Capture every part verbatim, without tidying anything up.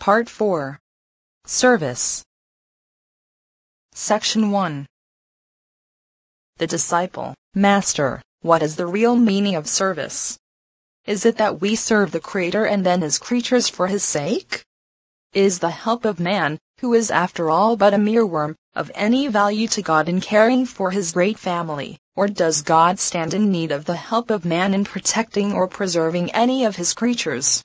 Part four. Service. Section one. The disciple. Master, what is the real meaning of service? Is it that we serve the Creator and then His creatures for His sake? Is the help of man, who is after all but a mere worm, of any value to God in caring for His great family, or does God stand in need of the help of man in protecting or preserving any of His creatures?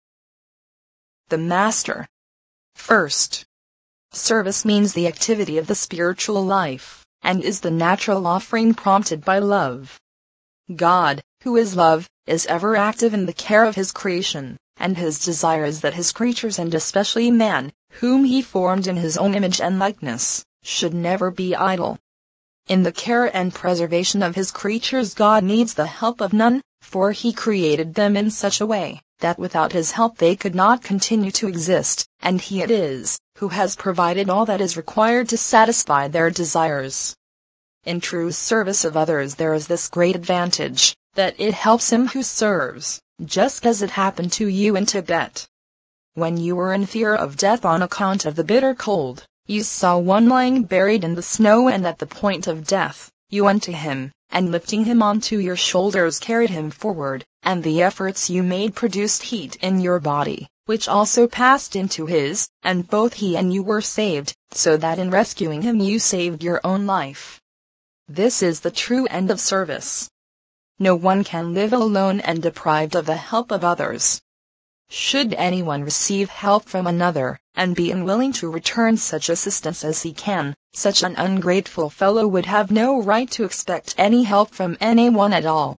The Master. First, service means the activity of the spiritual life, and is the natural offering prompted by love. God, who is love, is ever active in the care of His creation, and His desire is that His creatures, and especially man, whom He formed in His own image and likeness, should never be idle. In the care and preservation of His creatures God needs the help of none, for He created them in such a way that without His help they could not continue to exist, and He it is who has provided all that is required to satisfy their desires. In true service of others there is this great advantage, that it helps him who serves, just as it happened to you in Tibet. When you were in fear of death on account of the bitter cold, you saw one lying buried in the snow, and at the point of death, you went to him, and lifting him onto your shoulders carried him forward, and the efforts you made produced heat in your body, which also passed into his, and both he and you were saved, so that in rescuing him you saved your own life. This is the true end of service. No one can live alone and deprived of the help of others. Should anyone receive help from another, and be unwilling to return such assistance as he can, such an ungrateful fellow would have no right to expect any help from anyone at all.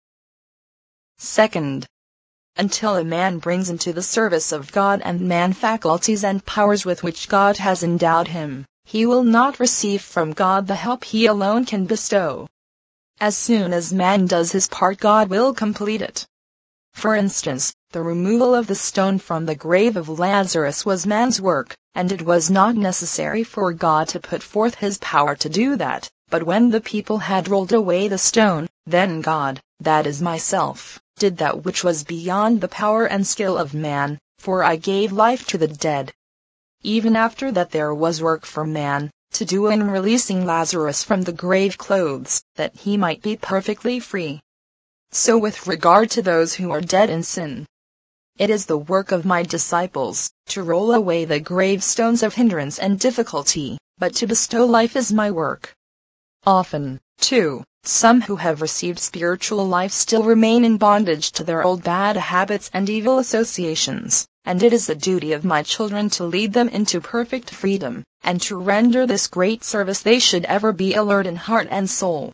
Second, until a man brings into the service of God and man faculties and powers with which God has endowed him, he will not receive from God the help he alone can bestow. As soon as man does his part, God will complete it. For instance, the removal of the stone from the grave of Lazarus was man's work, and it was not necessary for God to put forth His power to do that, but when the people had rolled away the stone, then God, that is myself, did that which was beyond the power and skill of man, for I gave life to the dead. Even after that there was work for man to do in releasing Lazarus from the grave clothes, that he might be perfectly free. So with regard to those who are dead in sin, it is the work of my disciples to roll away the gravestones of hindrance and difficulty, but to bestow life is my work. Often, too, some who have received spiritual life still remain in bondage to their old bad habits and evil associations, and it is the duty of my children to lead them into perfect freedom, and to render this great service they should ever be alert in heart and soul.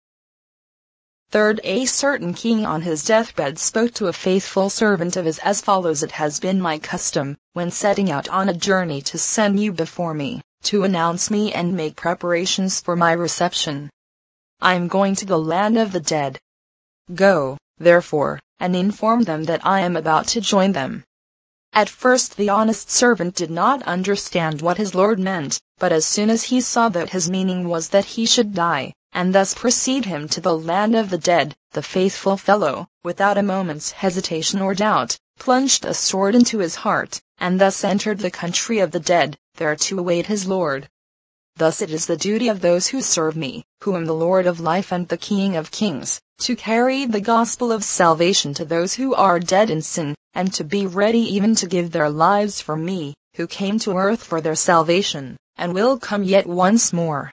Third, a certain king on his deathbed spoke to a faithful servant of his as follows: It has been my custom, when setting out on a journey, to send you before me, to announce me and make preparations for my reception. I am going to the land of the dead. Go, therefore, and inform them that I am about to join them. At first the honest servant did not understand what his lord meant, but as soon as he saw that his meaning was that he should die, and thus precede him to the land of the dead, the faithful fellow, without a moment's hesitation or doubt, plunged a sword into his heart, and thus entered the country of the dead, there to await his Lord. Thus it is the duty of those who serve me, who am the Lord of life and the King of kings, to carry the gospel of salvation to those who are dead in sin, and to be ready even to give their lives for me, who came to earth for their salvation, and will come yet once more.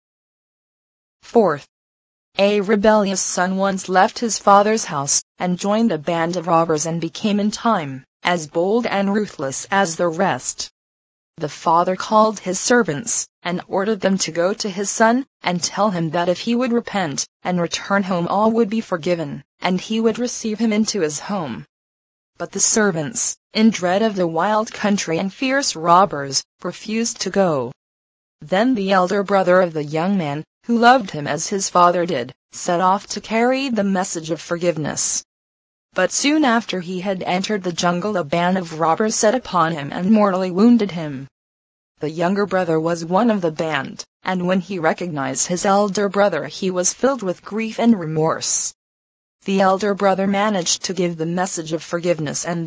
Fourth, a rebellious son once left his father's house, and joined a band of robbers, and became in time as bold and ruthless as the rest. The father called his servants, and ordered them to go to his son, and tell him that if he would repent, and return home, all would be forgiven, and he would receive him into his home. But the servants, in dread of the wild country and fierce robbers, refused to go. Then the elder brother of the young man, who loved him as his father did, set off to carry the message of forgiveness. But soon after he had entered the jungle, a band of robbers set upon him and mortally wounded him. The younger brother was one of the band, and when he recognized his elder brother he was filled with grief and remorse. The elder brother managed to give the message of forgiveness, and then,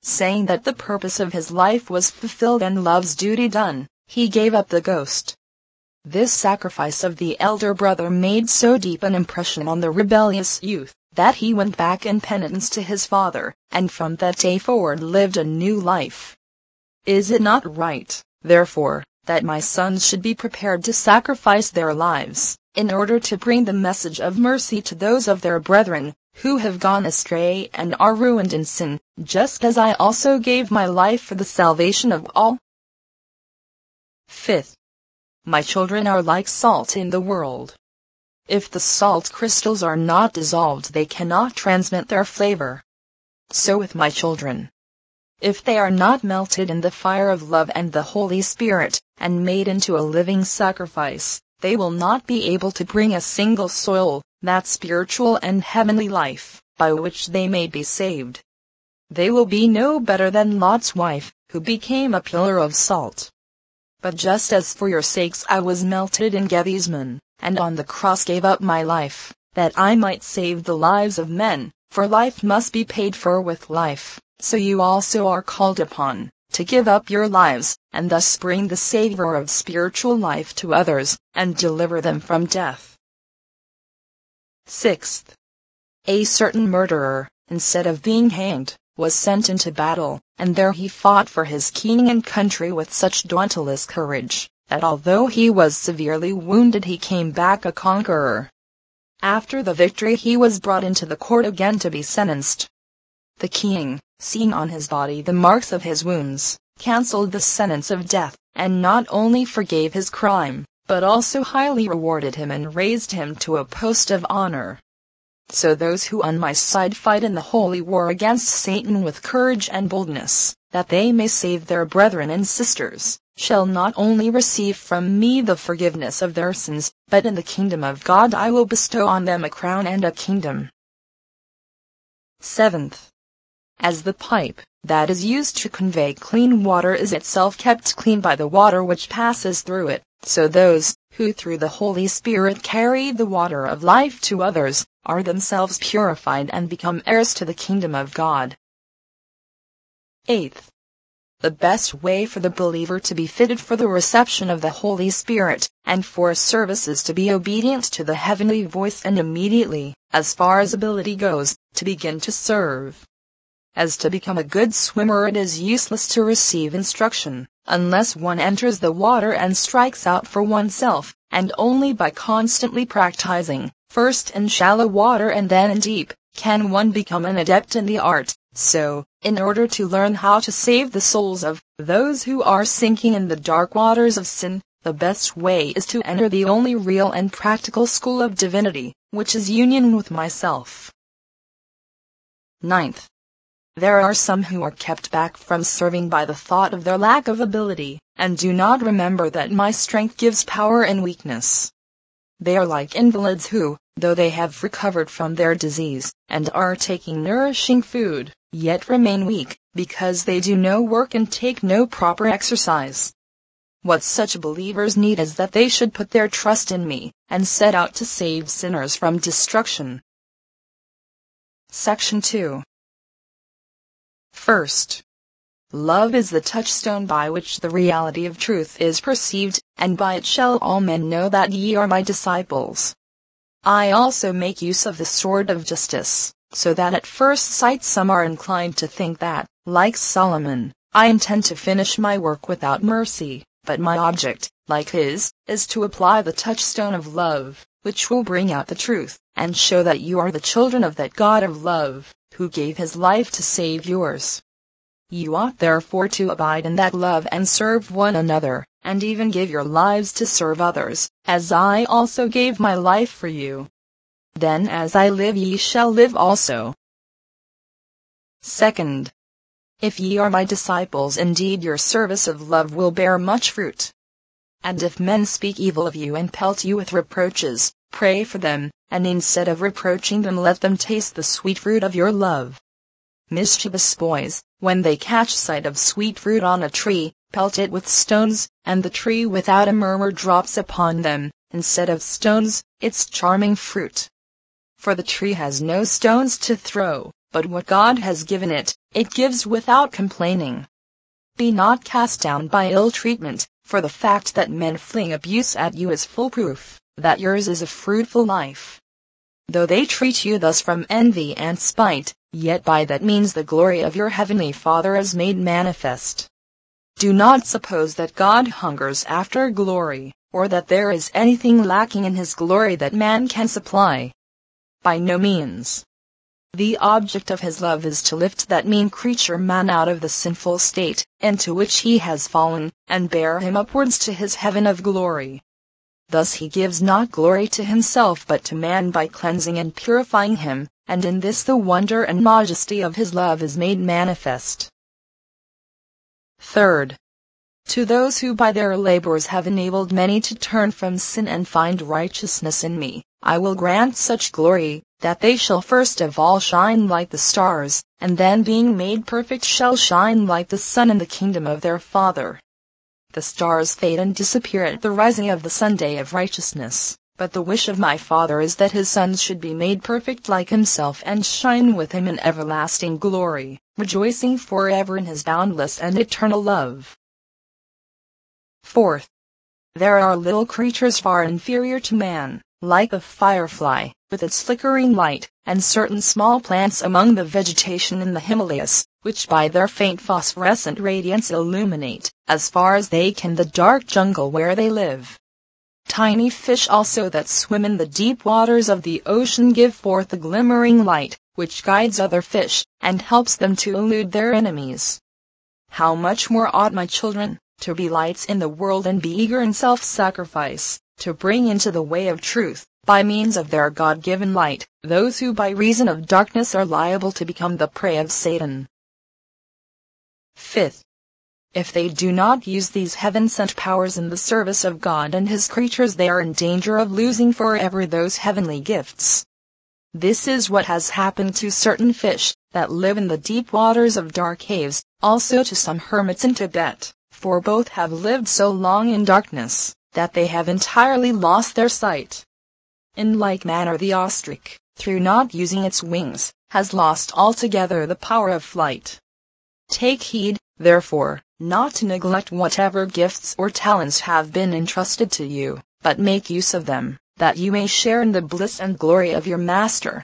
saying that the purpose of his life was fulfilled and love's duty done, he gave up the ghost. This sacrifice of the elder brother made so deep an impression on the rebellious youth, that he went back in penitence to his father, and from that day forward lived a new life. Is it not right, therefore, that my sons should be prepared to sacrifice their lives, in order to bring the message of mercy to those of their brethren, who have gone astray and are ruined in sin, just as I also gave my life for the salvation of all? Fifth. My children are like salt in the world. If the salt crystals are not dissolved, they cannot transmit their flavor. So with my children. If they are not melted in the fire of love and the Holy Spirit, and made into a living sacrifice, they will not be able to bring a single soul, that spiritual and heavenly life, by which they may be saved. They will be no better than Lot's wife, who became a pillar of salt. But just as for your sakes I was melted in Gevisman, and on the cross gave up my life, that I might save the lives of men, for life must be paid for with life, so you also are called upon to give up your lives, and thus bring the savor of spiritual life to others, and deliver them from death. Sixth. A certain murderer, instead of being hanged, was sent into battle, and there he fought for his king and country with such dauntless courage, that although he was severely wounded he came back a conqueror. After the victory he was brought into the court again to be sentenced. The king, seeing on his body the marks of his wounds, cancelled the sentence of death, and not only forgave his crime, but also highly rewarded him and raised him to a post of honor. So those who on my side fight in the holy war against Satan with courage and boldness, that they may save their brethren and sisters, shall not only receive from me the forgiveness of their sins, but in the kingdom of God I will bestow on them a crown and a kingdom. Seventh. As the pipe that is used to convey clean water is itself kept clean by the water which passes through it, so those, who through the Holy Spirit carry the water of life to others, are themselves purified and become heirs to the kingdom of God. Eighth. The best way for the believer to be fitted for the reception of the Holy Spirit, and for service is to be obedient to the heavenly voice and immediately, as far as ability goes, to begin to serve. As to become a good swimmer, it is useless to receive instruction, unless one enters the water and strikes out for oneself, and only by constantly practicing, first in shallow water and then in deep, can one become an adept in the art. So, in order to learn how to save the souls of those who are sinking in the dark waters of sin, the best way is to enter the only real and practical school of divinity, which is union with myself. Ninth. There are some who are kept back from serving by the thought of their lack of ability, and do not remember that my strength gives power in weakness. They are like invalids who, though they have recovered from their disease, and are taking nourishing food, yet remain weak, because they do no work and take no proper exercise. What such believers need is that they should put their trust in me, and set out to save sinners from destruction. Section two. First. Love is the touchstone by which the reality of truth is perceived, and by it shall all men know that ye are my disciples. I also make use of the sword of justice, so that at first sight some are inclined to think that, like Solomon, I intend to finish my work without mercy, but my object, like his, is to apply the touchstone of love, which will bring out the truth, and show that you are the children of that God of love, who gave his life to save yours. You ought therefore to abide in that love and serve one another, and even give your lives to serve others, as I also gave my life for you. Then as I live ye shall live also. Second. If ye are my disciples, indeed your service of love will bear much fruit. And if men speak evil of you and pelt you with reproaches, pray for them, and instead of reproaching them let them taste the sweet fruit of your love. Mischievous boys, when they catch sight of sweet fruit on a tree, pelt it with stones, and the tree without a murmur drops upon them, instead of stones, its charming fruit. For the tree has no stones to throw, but what God has given it, it gives without complaining. Be not cast down by ill treatment, for the fact that men fling abuse at you is full proof that yours is a fruitful life. Though they treat you thus from envy and spite, yet by that means the glory of your heavenly Father is made manifest. Do not suppose that God hungers after glory, or that there is anything lacking in his glory that man can supply. By no means. The object of his love is to lift that mean creature man out of the sinful state into which he has fallen, and bear him upwards to his heaven of glory. Thus he gives not glory to himself but to man by cleansing and purifying him, and in this the wonder and majesty of his love is made manifest. Third, to those who by their labors have enabled many to turn from sin and find righteousness in me, I will grant such glory, that they shall first of all shine like the stars, and then being made perfect shall shine like the sun in the kingdom of their Father. The stars fade and disappear at the rising of the sun-day of righteousness, but the wish of my Father is that his sons should be made perfect like himself and shine with him in everlasting glory, rejoicing forever in his boundless and eternal love. Fourth, there are little creatures far inferior to man, like the firefly, with its flickering light, and certain small plants among the vegetation in the Himalayas, which by their faint phosphorescent radiance illuminate, as far as they can, the dark jungle where they live. Tiny fish also that swim in the deep waters of the ocean give forth a glimmering light, which guides other fish, and helps them to elude their enemies. How much more ought my children to be lights in the world and be eager in self-sacrifice, to bring into the way of truth, by means of their God-given light, those who by reason of darkness are liable to become the prey of Satan. Fifth, if they do not use these heaven-sent powers in the service of God and his creatures, they are in danger of losing forever those heavenly gifts. This is what has happened to certain fish that live in the deep waters of dark caves, also to some hermits in Tibet, for both have lived so long in darkness that they have entirely lost their sight. In like manner the ostrich, through not using its wings, has lost altogether the power of flight. Take heed, therefore, not to neglect whatever gifts or talents have been entrusted to you, but make use of them, that you may share in the bliss and glory of your Master.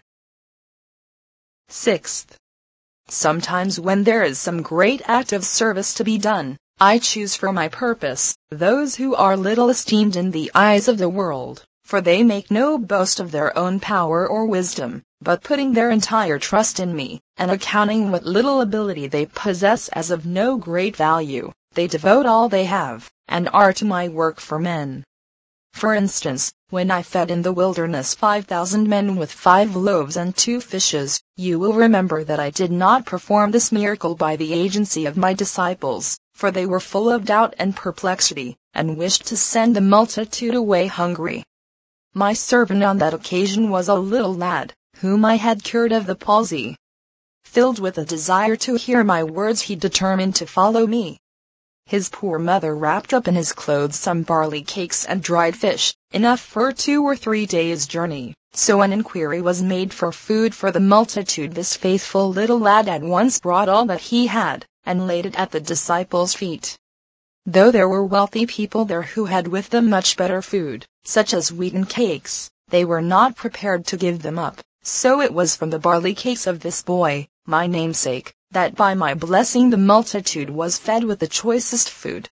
Sixth, sometimes when there is some great act of service to be done, I choose for my purpose those who are little esteemed in the eyes of the world, for they make no boast of their own power or wisdom, but putting their entire trust in me, and accounting what little ability they possess as of no great value, they devote all they have, and are to my work for men. For instance, when I fed in the wilderness five thousand men with five loaves and two fishes, you will remember that I did not perform this miracle by the agency of my disciples, for they were full of doubt and perplexity, and wished to send the multitude away hungry. My servant on that occasion was a little lad, whom I had cured of the palsy. Filled with a desire to hear my words, he determined to follow me. His poor mother wrapped up in his clothes some barley cakes and dried fish, enough for two or three days' journey. So when inquiry was made for food for the multitude, this faithful little lad at once brought all that he had, and laid it at the disciples' feet. Though there were wealthy people there who had with them much better food, such as wheaten cakes, they were not prepared to give them up. So it was from the barley cakes of this boy, my namesake, that by my blessing the multitude was fed with the choicest food.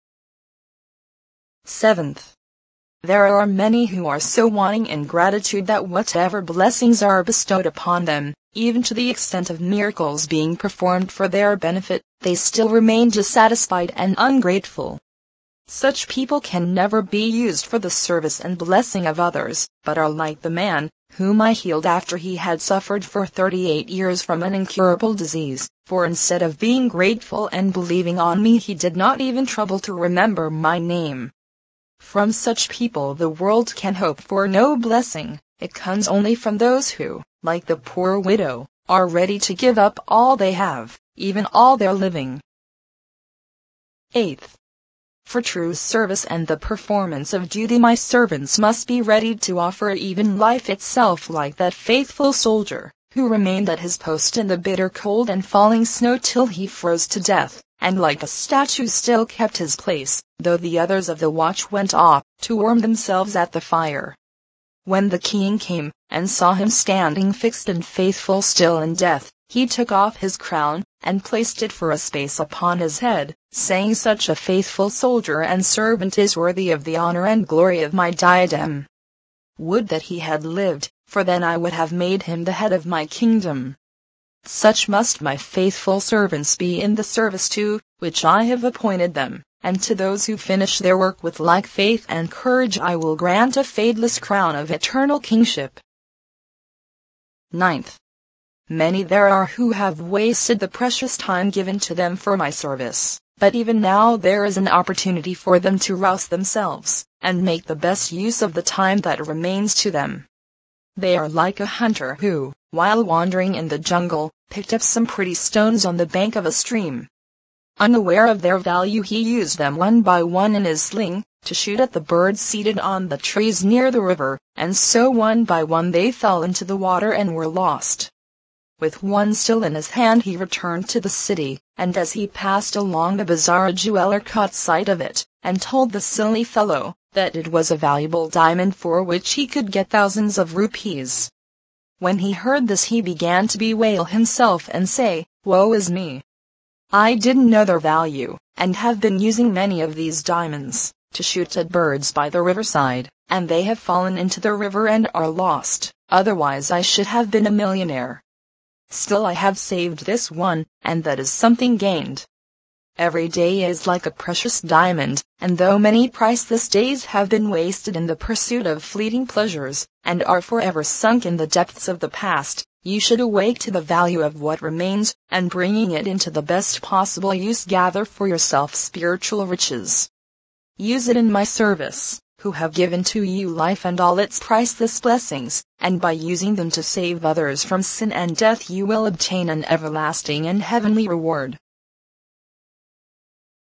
Seventh, there are many who are so wanting in gratitude that whatever blessings are bestowed upon them, even to the extent of miracles being performed for their benefit, they still remain dissatisfied and ungrateful. Such people can never be used for the service and blessing of others, but are like the man whom I healed after he had suffered for thirty-eight years from an incurable disease, for instead of being grateful and believing on me, he did not even trouble to remember my name. From such people the world can hope for no blessing. It comes only from those who, like the poor widow, are ready to give up all they have, even all their living. Eighth, for true service and the performance of duty my servants must be ready to offer even life itself, like that faithful soldier, who remained at his post in the bitter cold and falling snow till he froze to death, and like a statue still kept his place, though the others of the watch went off, to warm themselves at the fire. When the king came, and saw him standing fixed and faithful still in death, he took off his crown, and placed it for a space upon his head, saying, "Such a faithful soldier and servant is worthy of the honor and glory of my diadem. Would that he had lived, for then I would have made him the head of my kingdom. Such must my faithful servants be in the service to which I have appointed them, and to those who finish their work with like faith and courage I will grant a fadeless crown of eternal kingship." Ninth. Many there are who have wasted the precious time given to them for my service, but even now there is an opportunity for them to rouse themselves, and make the best use of the time that remains to them. They are like a hunter who, while wandering in the jungle, picked up some pretty stones on the bank of a stream. Unaware of their value, he used them one by one in his sling, to shoot at the birds seated on the trees near the river, and so one by one they fell into the water and were lost. With one still in his hand he returned to the city, and as he passed along the bazaar a jeweler caught sight of it, and told the silly fellow that it was a valuable diamond for which he could get thousands of rupees. When he heard this he began to bewail himself and say, "Woe is me! I didn't know their value, and have been using many of these diamonds to shoot at birds by the riverside, and they have fallen into the river and are lost, otherwise I should have been a millionaire. Still I have saved this one, and that is something gained." Every day is like a precious diamond, and though many priceless days have been wasted in the pursuit of fleeting pleasures, and are forever sunk in the depths of the past, you should awake to the value of what remains, and bringing it into the best possible use gather for yourself spiritual riches. Use it in my service, who have given to you life and all its priceless blessings, and by using them to save others from sin and death you will obtain an everlasting and heavenly reward.